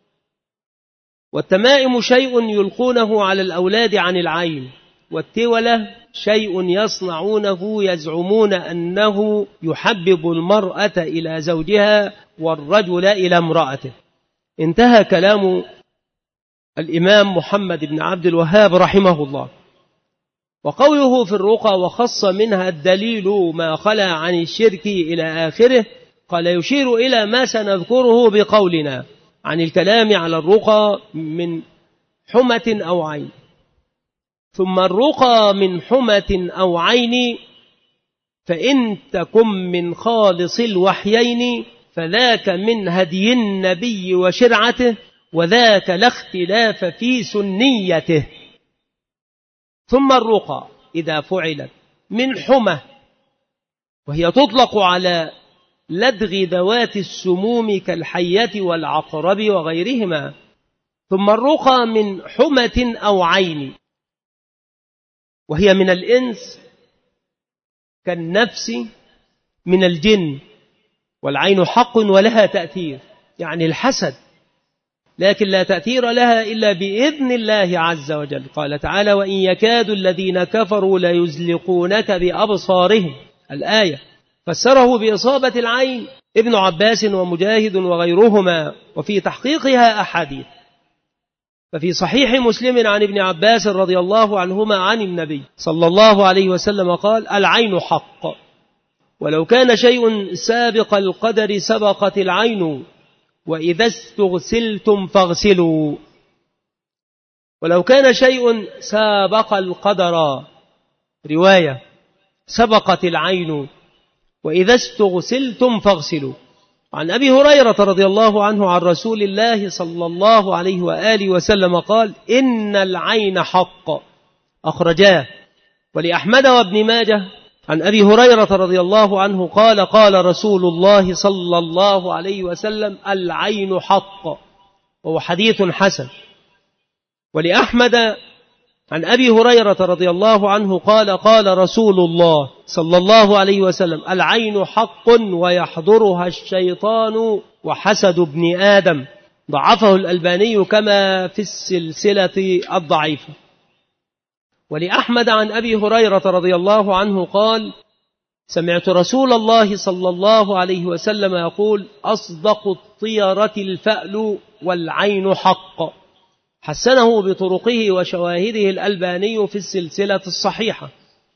والتمائم شيء يلقونه على الأولاد عن العين، والتولة شيء يصنعونه يزعمون أنه يحبب المرأة إلى زوجها والرجل إلى امرأته. انتهى كلام الإمام محمد بن عبد الوهاب رحمه الله. وقوله في الرقى وخص منها الدليل ما خلا عن الشرك إلى آخره، قال يشير إلى ما سنذكره بقولنا عن الكلام على الرقى من حمة أو عين. ثم الرقى من حمة أو عين فإن تكن من خالص الوحيين فذاك من هدي النبي وشرعته، وذاك لا اختلاف في سنيته. ثم الرقى إذا فعلت من حمة، وهي تطلق على لدغ ذوات السموم كالحية والعقرب وغيرهما. ثم الرقى من حمة أو عين، وهي من الإنس كالنفس من الجن، والعين حق ولها تأثير، يعني الحسد، لكن لا تأثير لها إلا بإذن الله عز وجل. قال تعالى: وإن يكاد الذين كفروا ليزلقونك بأبصارهم، الآية فسره بإصابة العين ابن عباس ومجاهد وغيرهما، وفي تحقيقها أحاديث. ففي صحيح مسلم عن ابن عباس رضي الله عنهما عن النبي صلى الله عليه وسلم قال: العين حق، ولو كان شيء سابق القدر سبقت العين، وإذا استغسلتم فاغسلوا. ولو كان شيء سابق القدر، رواية سبقت العين، وإذا استغسلتم فاغسلوا. عن أبي هريرة رضي الله عنه عن رسول الله صلى الله عليه وآله وسلم قال: إن العين حق، أخرجاه. ولأحمد وابن ماجه عن أبي هريرة رضي الله عنه قال: قال رسول الله صلى الله عليه وسلم: العين حق، وهو حديث حسن. ولأحمد عن أبي هريرة رضي الله عنه قال: قال رسول الله صلى الله عليه وسلم: العين حق ويحضرها الشيطان وحسد ابن آدم. ضعفه الألباني كما في السلسلة الضعيفة. ولأحمد عن أبي هريرة رضي الله عنه قال: سمعت رسول الله صلى الله عليه وسلم يقول: أصدق الطيرة الفأل والعين حق. حسنه بطرقه وشواهده الألباني في السلسلة الصحيحة.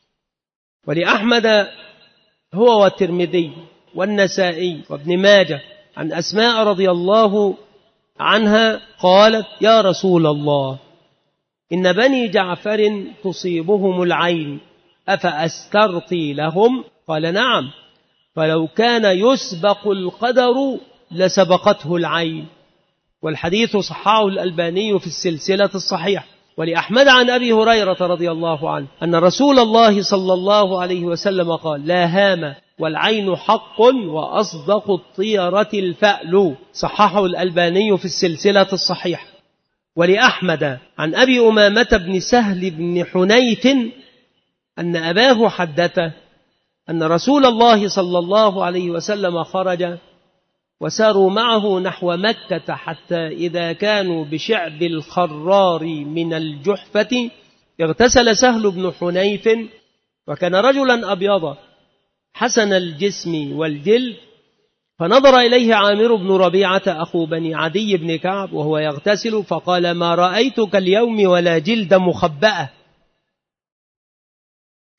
ولأحمد هو والترمذي والنسائي وابن ماجه عن أسماء رضي الله عنها قالت: يا رسول الله، إن بني جعفر تصيبهم العين، أفأسترقي لهم؟ قال: نعم، فلو كان يسبق القدر لسبقته العين. والحديث صححه الألباني في السلسلة الصحيحة. ولأحمد عن أبي هريرة رضي الله عنه أن رسول الله صلى الله عليه وسلم قال: لا هام والعين حق وأصدق الطيرة الفأل. صححه الألباني في السلسلة الصحيحة. ولأحمد عن أبي أمامة بن سهل بن حنيف أن أباه حدثه أن رسول الله صلى الله عليه وسلم خرج وساروا معه نحو مكة، حتى إذا كانوا بشعب الخرار من الجحفة اغتسل سهل بن حنيف، وكان رجلا أبيضا حسن الجسم والجلد، فنظر إليه عامر بن ربيعة أخو بني عدي بن كعب وهو يغتسل، فقال: ما رأيتك اليوم ولا جلد مخبأة.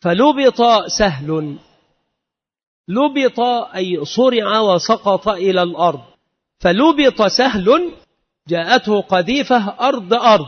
فلبط سهل. لبط أي صرع وسقط إلى الأرض. فلبط سهل جاءته قذيفة أرض.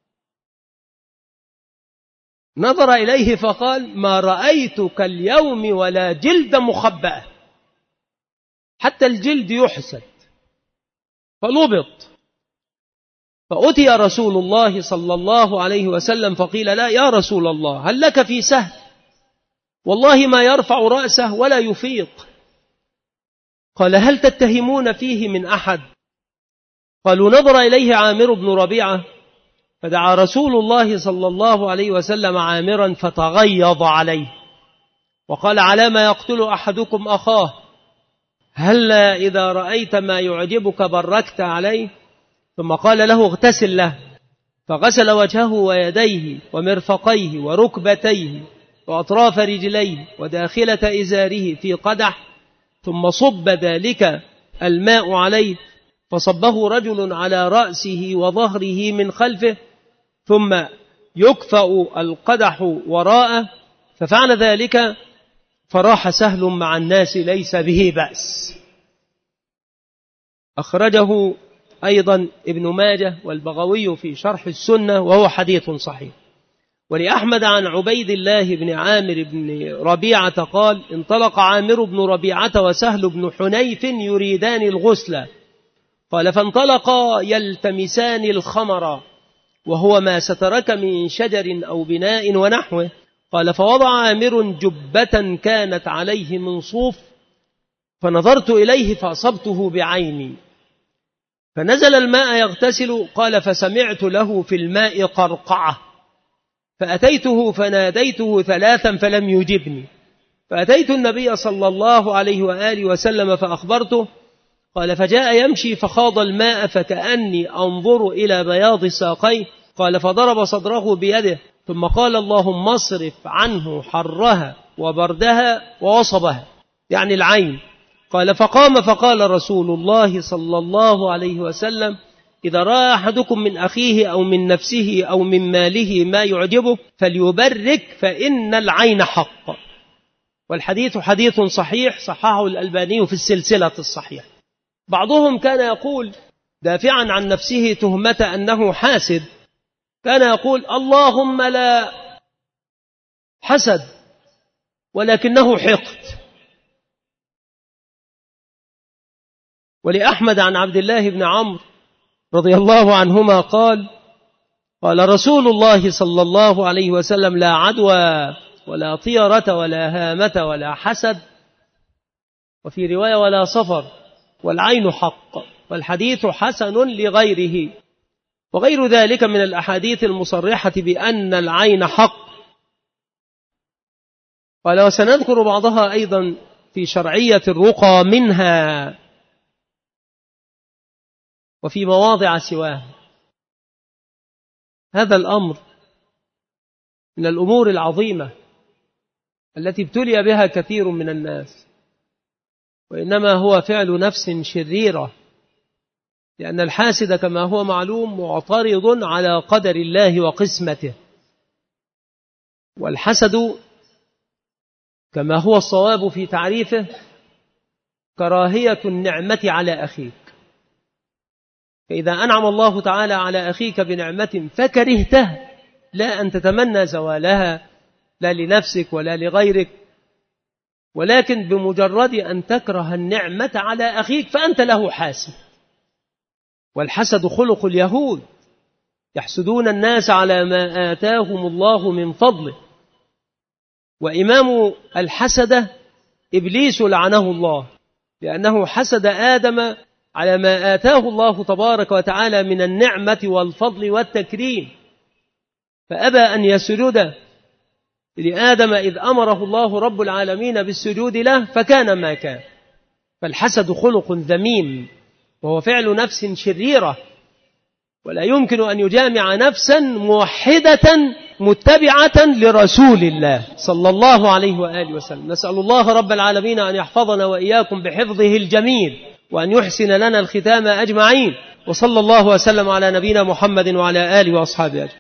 نظر إليه فقال: ما رأيتك اليوم ولا جلد مخبأة، حتى الجلد يحسد. فلبط. فأتي رسول الله صلى الله عليه وسلم فقيل: لا يا رسول الله، هل لك في سهل؟ والله ما يرفع رأسه ولا يفيق. قال: هل تتهمون فيه من أحد؟ قالوا: نظر إليه عامر بن ربيعة، فدعا رسول الله صلى الله عليه وسلم عامرا فتغيظ عليه وقال: على ما يقتل أحدكم أخاه؟ هلا إذا رأيت ما يعجبك بركت عليه؟ ثم قال له: اغتسل له. فغسل وجهه ويديه ومرفقيه وركبتيه وأطراف رجليه وداخلة إزاره في قدح، ثم صب ذلك الماء عليه، فصبه رجل على رأسه وظهره من خلفه، ثم يكفأ القدح وراءه، ففعل ذلك فراح سهل مع الناس ليس به بأس. أخرجه أيضا ابن ماجه والبغوي في شرح السنة وهو حديث صحيح. ولأحمد عن عبيد الله بن عامر بن ربيعة قال: انطلق عامر بن ربيعة وسهل بن حنيف يريدان الغسل، قال: فانطلقا يلتمسان الخمر، وهو ما سترك من شجر أو بناء ونحوه. قال: فوضع عامر جبة كانت عليه من صوف، فنظرت إليه فأصبته بعيني، فنزل الماء يغتسل. قال: فسمعت له في الماء قرقعة، فأتيته فناديته ثلاثا فلم يجبني، فأتيت النبي صلى الله عليه وآله وسلم فأخبرته. قال: فجاء يمشي فخاض الماء فكأني أنظر إلى بياض ساقيه. قال: فضرب صدره بيده ثم قال: اللهم اصرف عنه حرها وبردها ووصبها، يعني العين. قال: فقام فقال رسول الله صلى الله عليه وسلم: إذا رأى أحدكم من أخيه أو من نفسه أو من ماله ما يعجبه فليبرك، فإن العين حق. والحديث حديث صحيح، صححه الألباني في السلسلة الصحيحة. بعضهم كان يقول دافعا عن نفسه تهمة أنه حاسد، كان يقول: اللهم لا حسد ولكنه حقد. ولأحمد عن عبد الله بن عمرو رضي الله عنهما قال: قال رسول الله صلى الله عليه وسلم: لا عدوى ولا طيرة ولا هامة ولا حسد، وفي رواية ولا صفر، والعين حق. والحديث حسن لغيره، وغير ذلك من الأحاديث المصرحة بأن العين حق. قال: وسنذكر بعضها أيضا في شرعية الرقى منها وفي مواضع سواه. هذا الأمر من الأمور العظيمة التي ابتلي بها كثير من الناس، وإنما هو فعل نفس شريرة، لأن الحاسد كما هو معلوم معترض على قدر الله وقسمته. والحسد كما هو الصواب في تعريفه كراهية النعمة على أخيك. فإذا أنعم الله تعالى على أخيك بنعمة فكرهته، لا أن تتمنى زوالها لا لنفسك ولا لغيرك، ولكن بمجرد أن تكره النعمة على أخيك فأنت له حاسد. والحسد خلق اليهود، يحسدون الناس على ما آتاهم الله من فضله. وإمام الحسد إبليس لعنه الله، لأنه حسد آدم على ما آتاه الله تبارك وتعالى من النعمة والفضل والتكريم، فأبى أن يسجد لآدم إذ أمره الله رب العالمين بالسجود له فكان ما كان. فالحسد خلق ذميم، وهو فعل نفس شريرة، ولا يمكن أن يجامع نفسا موحدة متبعة لرسول الله صلى الله عليه وآله وسلم. نسأل الله رب العالمين أن يحفظنا وإياكم بحفظه الجميل، وأن يحسن لنا الختام أجمعين. وصلى الله وسلم على نبينا محمد وعلى آله وأصحابه أجمعين.